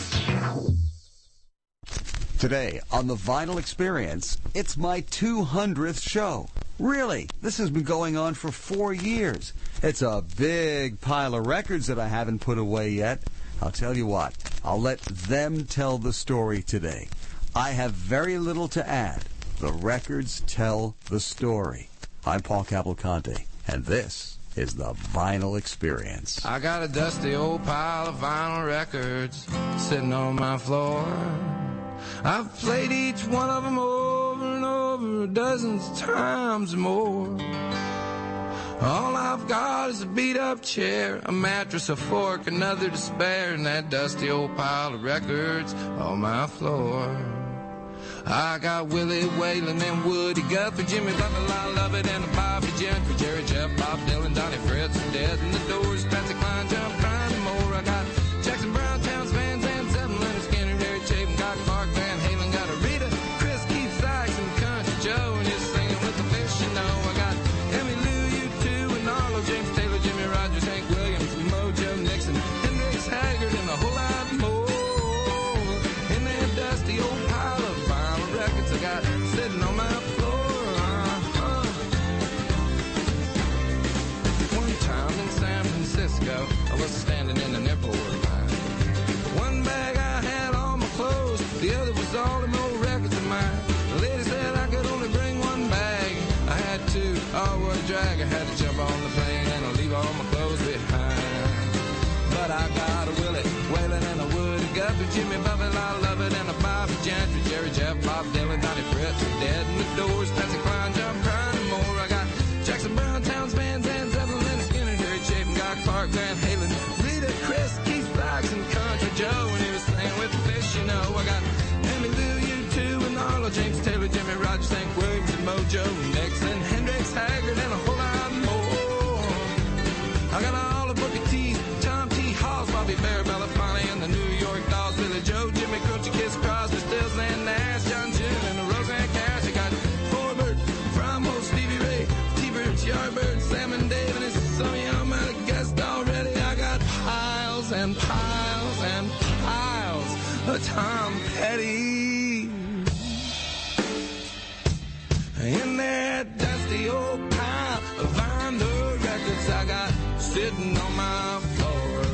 K: Today on The Vinyl Experience, it's my 200th show. Really, this has been going on for 4 years. It's a big pile of records that I haven't put away yet. I'll tell you what, I'll let them tell the story today. I have very little to add. The records tell the story. I'm Paul Cavalcante, and this is The Vinyl Experience.
L: I got a dusty old pile of vinyl records sitting on my floor. I've played each one of them over and over dozens of times more. All I've got is a beat-up chair, a mattress, a fork, another to spare, and that dusty old pile of records on my floor. I got Willie Whalen and Woody Guthrie, Jimmy Buffett, I love it, and Bobby Gentry, Jerry Jeff, Bob Dylan, Donnie Fritz, and Dead in the Doors, Patsy Cline, John Prine, and more. I got Jackson Brown, Towns, Van Zandt, Seven, Leonard Skinner, Jerry Chapin, Guy Clark, Van Halen, got Rita, Chris, Keith Sykes, and Country Joe, and just singing with the fish, you know. I got Emmylou, U2, and Arlo, James Taylor, Jimmy Rogers, Hank Williams, Mojo Nixon, Hendrix, Haggard, and a whole lot more. In that dusty old pile of vinyl records I got sitting on my floor. One time in San Francisco, I was standing in an airport line. One bag I had all my clothes, the other was all them old records of mine. The lady said I could only bring one bag. I had two, oh what a drag. I had to jump on the plane and I'll leave all my clothes behind. But I got a Willie Whalen and a Woody Guthrie, Jimmy Buffett, I love it, and a Bobby Gentry, Jerry Jeff, Bob Dylan, Donnie Fritz, Dead in the Doors, Patsy Cline, John Prine, and more. I got Jackson Brown, Towns, Van Zandt, Seven, Leonard Skinner, Jerry Chapin, Guy Clark, Van Halen, Rita, Chris, Keith Sykes, and Country Joe, and he was singing with the fish, you know. I got Emmylou, U2, and Arlo, James Taylor, Jimmy Rogers, Hank Williams, and Mojo Nixon, Hendrix, Haggard, and a whole lot more. I got all the Booker T's, Tom T. Halls, Bobby Bear, Bella Fani, and the New York Dolls, Billy Joe, Jimmy Croce, Kiss Crosby, Stills, and Nash, John Jim, and the Roseanne Cash. I got Forbert, Frommo, Stevie Ray, T-Bird, Yardbird, Sam and Dave, and some of y'all might have guessed already. I got piles and piles and piles of Tom Petty. In that dusty old pile of vinyl records I got sitting on my floor.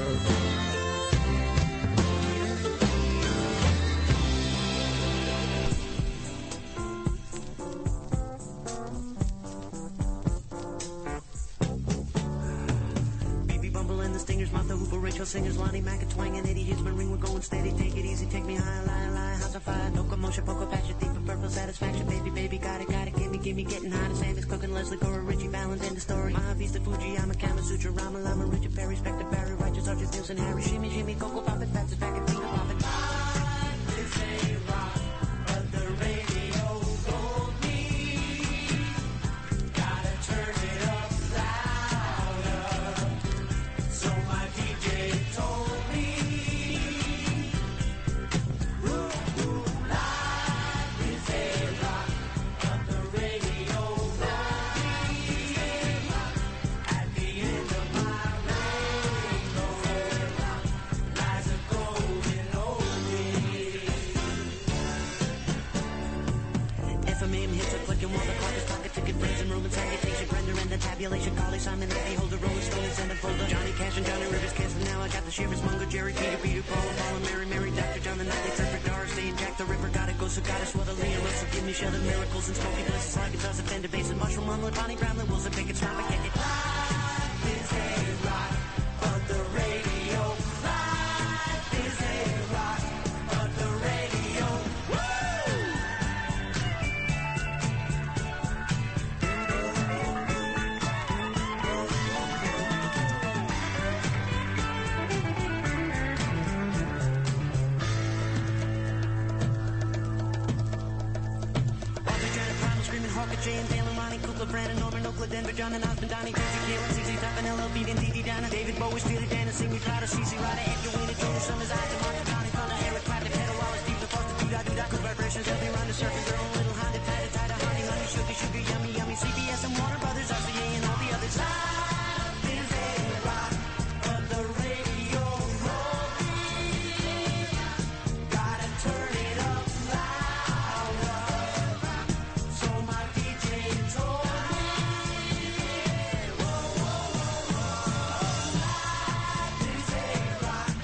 M: BB Bumble and the Stingers, Martha Hooper, Rachel Singers, Lonnie Mack, and Twang, and Eddie Hitzman, ring, we're going steady, take it easy, take me high, lie, lie, house on fire, no commotion, poker, passion, deep and purple satisfaction, baby, baby, got it, gimme, getting hot, and Sandy's cooking, Leslie Gore, Richie Valens, and the story, Mahavista, Fuji, I'm a Kama Sutra, Rama Lama, Richard Perry, Spectre, Barry, Righteous, Archie, Nielsen, Harry, Shimmy, Jimmy, Coco, Pop it, Fats, back and Tina, Pop it. It's a rock, but the radio told me, gotta turn it up louder, so my DJ told me, life is a rock, but the radio told me, at the end of my rainbow, lies a golden oldie. FMM hits a click and while the clock is pocket ticket, friends and Roman salutation, render and the tabulation, Carly Simon, the holder, Rolling Stone, and send a folder, Johnny Cash and Johnny Rivers, Kansas, now I got the Shivers, Mungo, Jerry, Peter, Paul, Paul, and Mary, Dr. John, the Nightly Surfer, Doris Day, and Jack the Ripper, gotta go Rosa, goddess, what a Leah Russell. Give me shelter, miracles, and smoky blessings. Arkansas, offended basin, mushroom, omelet, Bonnie Brown, the Wilson, Pickett, Strapa, kick it. Life is a rock, but the radio. Life is a rock, but the radio. Woo! Harker, Jay and Dale and Ronnie, Kukla, Brandon, Norman, Oakland, Denver, John and Osmond, Donnie, Josie, Kayla, CZ, Top, and LL, Beat, and Dee Dee, Dana, David Bowie, Steely Dan, and Sing Me Cloud, CC, Ryder, Edgar, Wiener, Junior, Summers, Isaac, Martin, Donnie, Thunder, Eric Clapton, Pedal, Wallace, Deep, the Foster, Doo-Dah, Cause vibrations, every round, the surfing girl, little Honda, Tata, honey, honey, sugar, yummy, yummy, CBS and Warner Brothers, RCA, and all the others. Life is a rock, but the radio won't be. Gotta turn it up louder. So my DJ told me, whoa, whoa, whoa, whoa. Life is a rock,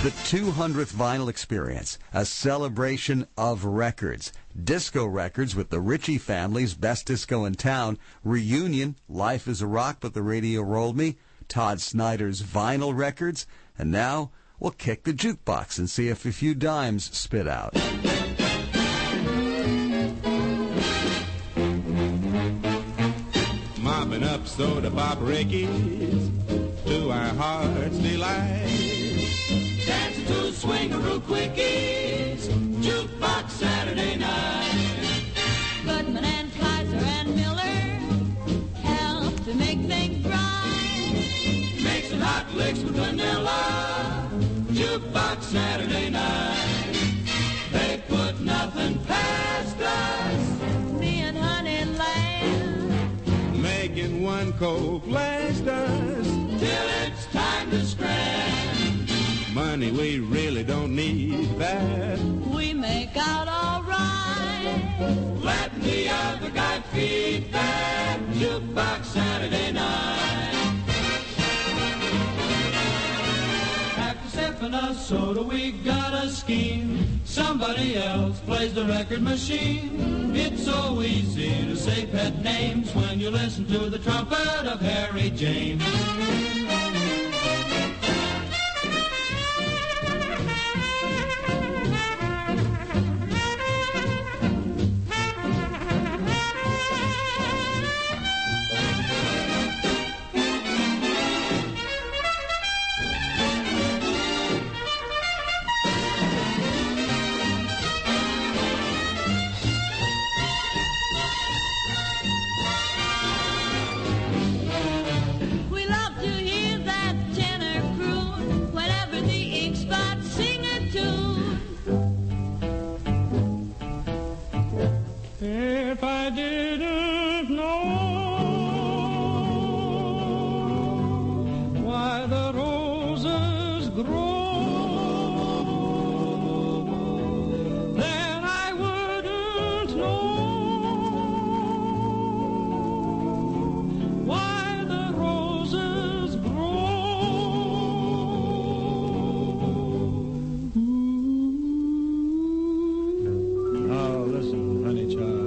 K: The 200th Vinyl Experience, a celebration of records. Disco records with the Ritchie family's best disco in town. Reunion, Life is a Rock But the Radio Rolled Me. Todd Snyder's vinyl records. And now we'll kick the jukebox and see if a few dimes spit out.
L: Mopping up soda pop Rickies to our heart's delight. Dancing to swingaroo quickies, jukebox Saturday night.
N: Goodman and Kaiser and Miller help to make things right.
L: Make some hot licks with vanilla, jukebox Saturday night. They put nothing past us,
N: me and Honeyland,
L: making one cold blast us till it's time to scram. Money we really don't need that.
N: We make out all right.
L: Let the other guy feed that jukebox Saturday night. After sipping a soda, we got a scheme. Somebody else plays the record machine. It's so easy to say pet names when you listen to the trumpet of Harry James.
N: If I didn't know why the roses grow, then I wouldn't know why the roses grow. Now listen, honey child.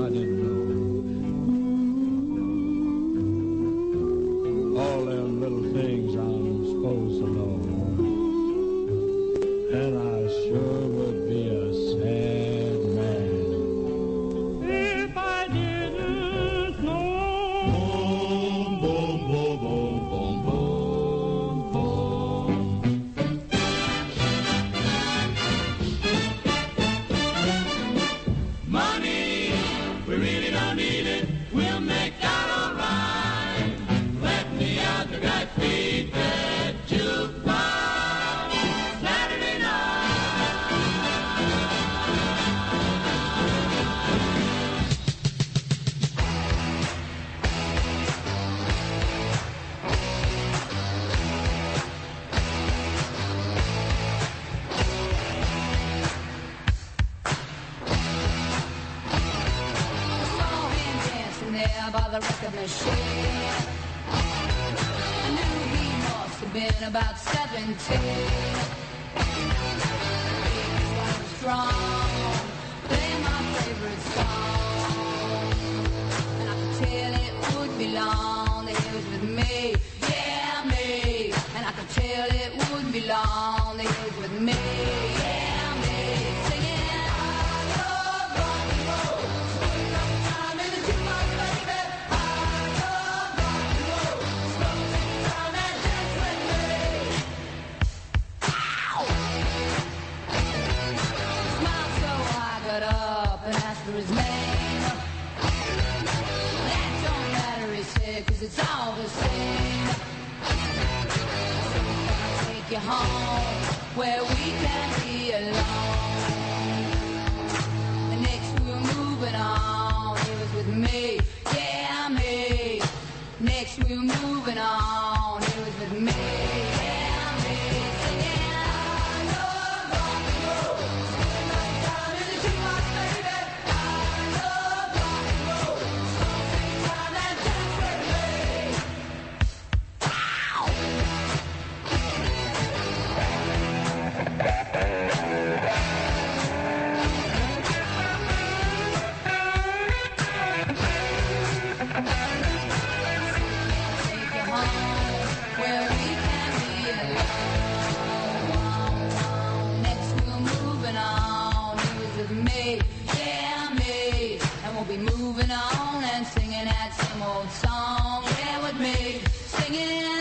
O: By the record machine, I knew he must have been about 17. He was strong, playing my favorite song, and I could tell it would be long that he was with me, yeah me, and I could tell it would be long that he was with me, yeah me, singing. His name. That don't matter, he said, 'cause it's all the same. So I'll take you home where we can be alone. The next we were moving on, he was with me, yeah me. Next we were moving on, he was with me, yeah me. Singing, I love rock and roll. Spending my time in the jukebox, baby. where we can be alone. Next we're moving on. It was with me, yeah, me. And we'll be moving on and singing that same old song. Yeah, with me, singing.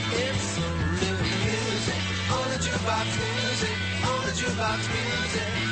G: Jukebox music, on the jukebox music.